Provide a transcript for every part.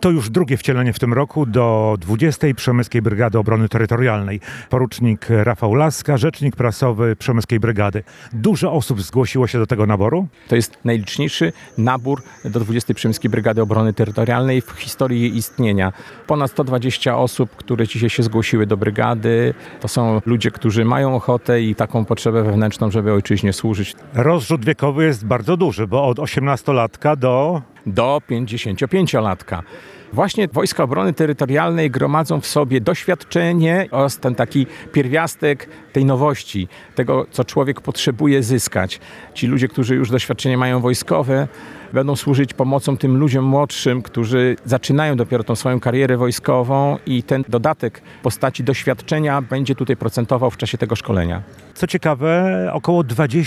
To już drugie wcielenie w tym roku do 20. Przemyskiej Brygady Obrony Terytorialnej. Porucznik Rafał Laska, rzecznik prasowy Przemyskiej Brygady. Dużo osób zgłosiło się do tego naboru? To jest najliczniejszy nabór do 20. Przemyskiej Brygady Obrony Terytorialnej w historii jej istnienia. Ponad 120 osób, które dzisiaj się zgłosiły do brygady. To są ludzie, którzy mają ochotę i taką potrzebę wewnętrzną, żeby ojczyźnie służyć. Rozrzut wiekowy jest bardzo duży, bo od 18-latka do 55-latka. Właśnie Wojska Obrony Terytorialnej gromadzą w sobie doświadczenie oraz ten taki pierwiastek tej nowości, tego, co człowiek potrzebuje zyskać. Ci ludzie, którzy już doświadczenie mają wojskowe, będą służyć pomocą tym ludziom młodszym, którzy zaczynają dopiero tą swoją karierę wojskową i ten dodatek w postaci doświadczenia będzie tutaj procentował w czasie tego szkolenia. Co ciekawe, około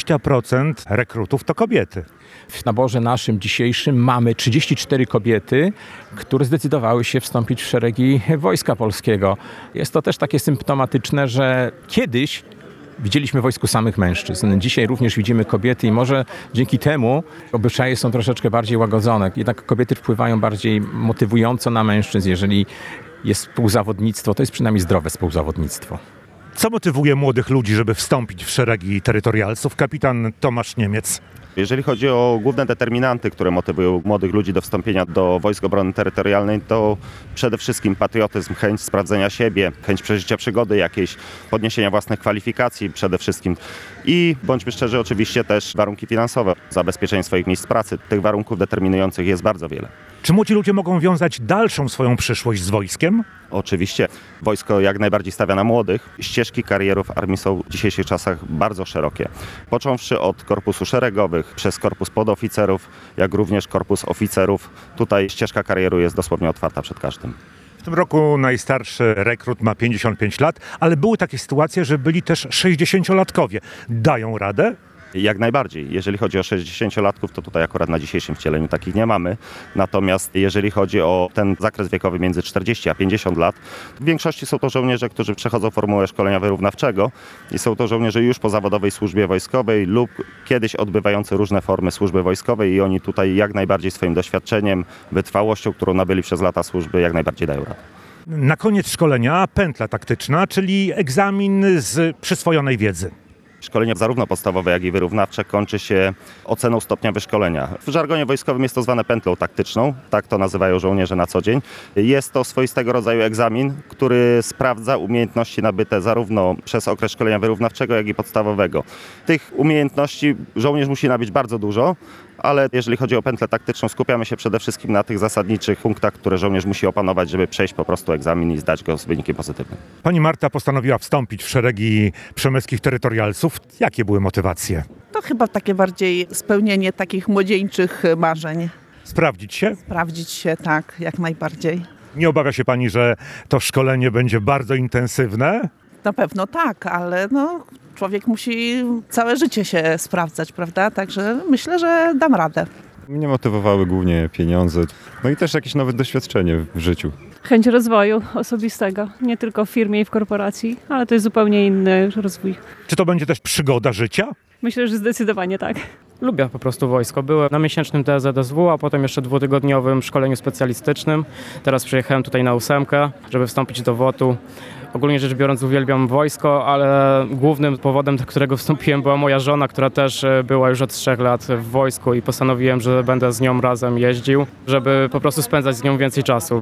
20% rekrutów to kobiety. W naborze naszym dzisiejszym mamy 34 kobiety, które zdecydowały się wstąpić w szeregi Wojska Polskiego. Jest to też takie symptomatyczne, że kiedyś widzieliśmy w wojsku samych mężczyzn. Dzisiaj również widzimy kobiety i może dzięki temu obyczaje są troszeczkę bardziej łagodzone. Jednak kobiety wpływają bardziej motywująco na mężczyzn. Jeżeli jest współzawodnictwo, to jest przynajmniej zdrowe współzawodnictwo. Co motywuje młodych ludzi, żeby wstąpić w szeregi terytorialców? Kapitan Tomasz Niemiec. Jeżeli chodzi o główne determinanty, które motywują młodych ludzi do wstąpienia do Wojsk Obrony Terytorialnej, to przede wszystkim patriotyzm, chęć sprawdzenia siebie, chęć przeżycia przygody jakiejś, podniesienia własnych kwalifikacji przede wszystkim i bądźmy szczerzy, oczywiście też warunki finansowe, zabezpieczenie swoich miejsc pracy. Tych warunków determinujących jest bardzo wiele. Czy młodzi ludzie mogą wiązać dalszą swoją przyszłość z wojskiem? Oczywiście. Wojsko jak najbardziej stawia na młodych. Ścieżki karierów armii są w dzisiejszych czasach bardzo szerokie. Począwszy od korpusu szeregowych, przez korpus podoficerów, jak również korpus oficerów. Tutaj ścieżka karieru jest dosłownie otwarta przed każdym. W tym roku najstarszy rekrut ma 55 lat, ale były takie sytuacje, że byli też 60-latkowie. Dają radę? Jak najbardziej. Jeżeli chodzi o 60-latków, to tutaj akurat na dzisiejszym wcieleniu takich nie mamy. Natomiast jeżeli chodzi o ten zakres wiekowy między 40 a 50 lat, w większości są to żołnierze, którzy przechodzą formułę szkolenia wyrównawczego i są to żołnierze już po zawodowej służbie wojskowej lub kiedyś odbywający różne formy służby wojskowej i oni tutaj jak najbardziej swoim doświadczeniem, wytrwałością, którą nabyli przez lata służby, jak najbardziej dają radę. Na koniec szkolenia pętla taktyczna, czyli egzamin z przyswojonej wiedzy. Szkolenie zarówno podstawowe, jak i wyrównawcze kończy się oceną stopnia wyszkolenia. W żargonie wojskowym jest to zwane pętlą taktyczną, tak to nazywają żołnierze na co dzień. Jest to swoistego rodzaju egzamin, który sprawdza umiejętności nabyte zarówno przez okres szkolenia wyrównawczego, jak i podstawowego. Tych umiejętności żołnierz musi nabyć bardzo dużo, ale jeżeli chodzi o pętlę taktyczną, skupiamy się przede wszystkim na tych zasadniczych punktach, które żołnierz musi opanować, żeby przejść po prostu egzamin i zdać go z wynikiem pozytywnym. Pani Marta postanowiła wstąpić w szeregi przemyskich terytorialców. Jakie były motywacje? To chyba takie bardziej spełnienie takich młodzieńczych marzeń. Sprawdzić się? Sprawdzić się, tak, jak najbardziej. Nie obawia się pani, że to szkolenie będzie bardzo intensywne? Na pewno tak, ale człowiek musi całe życie się sprawdzać, prawda? Także myślę, że dam radę. Mnie motywowały głównie pieniądze, no i też jakieś nowe doświadczenie w życiu. Chęć rozwoju osobistego, nie tylko w firmie i w korporacji, ale to jest zupełnie inny rozwój. Czy to będzie też przygoda życia? Myślę, że zdecydowanie tak. Lubię po prostu wojsko. Byłem na miesięcznym TZSW, a potem jeszcze 2-tygodniowym szkoleniu specjalistycznym. Teraz przyjechałem tutaj na 8, żeby wstąpić do WOT-u. Ogólnie rzecz biorąc uwielbiam wojsko, ale głównym powodem, dla którego wstąpiłem, była moja żona, która też była już od 3 lat w wojsku i postanowiłem, że będę z nią razem jeździł, żeby po prostu spędzać z nią więcej czasu.